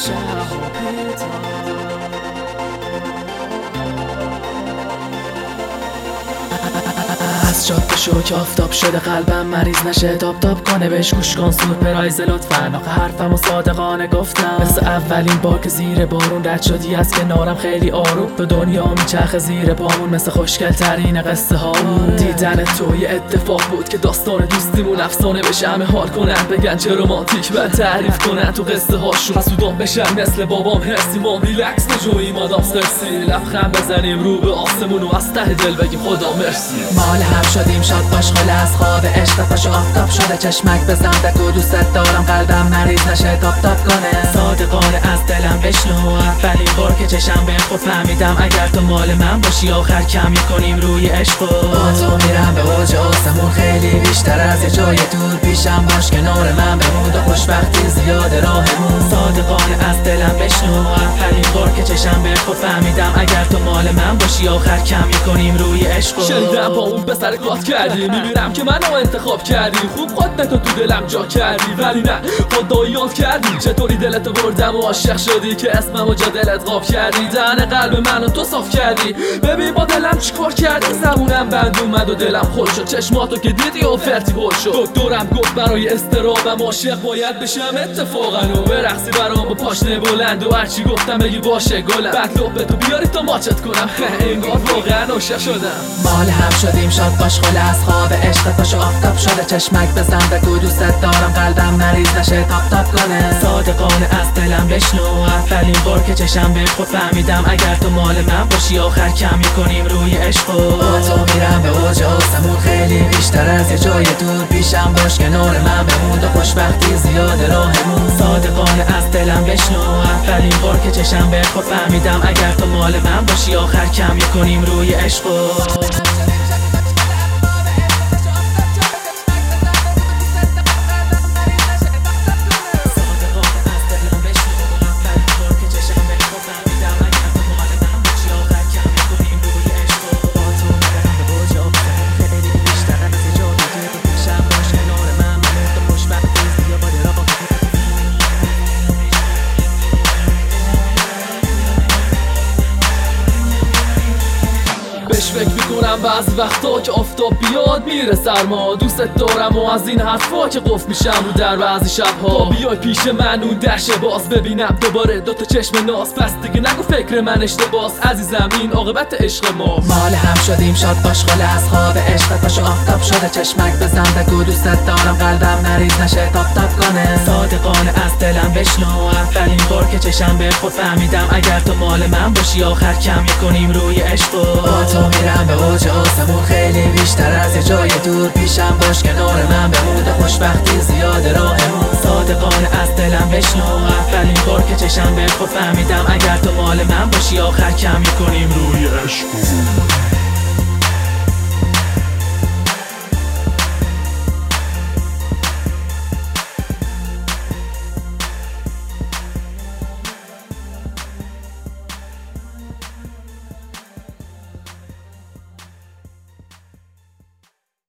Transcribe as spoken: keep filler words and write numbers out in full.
از شاد شو که آفتاب شده قلبم مریض نشه، تاپ تاپ کنه بهش گوش کن سورپرایز لطفاً. آخه حرفمو صادقانه گفتم، مثل اولین بار که زیر بارون رد شدی از کنارم خیلی آروم. تو دنیا میچرخه زیر پامون مثل خوشگل ترین قصه ها. دیدن تو یه اتفاق بود که داستان دوستیمون افسانه بشه، همه حال کنن بگن چه رومانتیک، بعد تعریف کنن تو قصه هاشون حسودان بشن مثل بابام هرسی. ما ریلکس نجوییم آدم سرسی، لبخند بزنیم رو به آسمون و از ته دل بگیم خدا مرسی. مال هم شدیم شاد باش خاله از خواب عشق، پاشو آفتاب شده چشمک بزن بگو دوست دارم قلبم مریض نشه، تاپ تاپ کنه صادقانه از دلم بشنو. اولین بار که چشم به خود فهمیدم اگر تو مال من باشی آخر کم کنیم روی عشق. با تو میرم به اوج آسمون خیلی بیشتر از یه جای دور، پیشم باش کنار من بمون و خوشبختی زیاد راهمون. صادقانه از دلم بشنو، اولین بار که چشم به خود فهمیدم اگر تو مال من باشی آخر کم کنیم روی عشق. شنیدم با اون پسر کات کردی، میبینم که منو انتخاب کردی، خوب خودتو تو دلم جا کردی، ولی نه خدا یاد کردی. چطوری دلتو بردم و عاشق شدی که اسممو جا دلت قاب کردی، دهن قلب منو تو صاف کردی. ببین با دلم چیکار کردی، زبونم بند اومد و دلم خل شد، چشماتو که دیدی و فرتی هل شد. دکترم گفت برای استرابم عاشق باید بشم اتفاقا و برقصی برام با پاشنه بلند و هرچی گفتم بگی باشه گلم، بعد لبتو بیاری تا ماچت کنم. انگار واقعا عاشق شدم. مال هم شدیم شاد باش خاله از خواب عشق، پاشو آفتاب شده چشمک بزن بگو دوست دارم قلبم مریض نشه، تاپ تاپ کنه صادقانه از دلم بشنو. اولین بار که چشم به خود فهمیدم اگر تو مال من باشی آخر کم کنیم روی عشق. با تو میرم به اوج آسمون خیلی بیشتر از یه جای دور، پیشم باش کنار من بمون و خوشبختی زیاد راهمون. صادقانه از دلم بشنو، اولین بار که چشم به خود فهمیدم اگر تو مال من باشی آخر کم کنیم روی عشق. فکر میکنم بعضی وقتا که آفتاب بیاد میره سرما، دوست دارم و از این حرفا که قفل میشم رو در بعضی شبها. بیای پیش من اون دشه باز ببینم دوباره دوتا چشم ناز، پس دیگه نگو فکر من اشتباس عزیزم این عاقبت عشق ما. مال هم شدیم شاد باش خاله از خواب عشق، پاشو آفتاب شده چشمک بزن بگو دوست دارم قلبم مریض نشه، تاپ تاپ کنه صادقانه از دلم بشنو. اولین بار که چشم به خود فهمیدم اگر تو مال من باشی آخر کم کنیم روی عشق. با تو میرم به اوج آسمون خیلی بیشتر از یه جای دور، پیشم باش کنار من بمون و خوشبختی زیاد راهمون. صادقانه از دلم بشنو، اولین بار که چشم به خود فهمیدم اگر تو مال من باشی آخر کم کنیم روی عشق.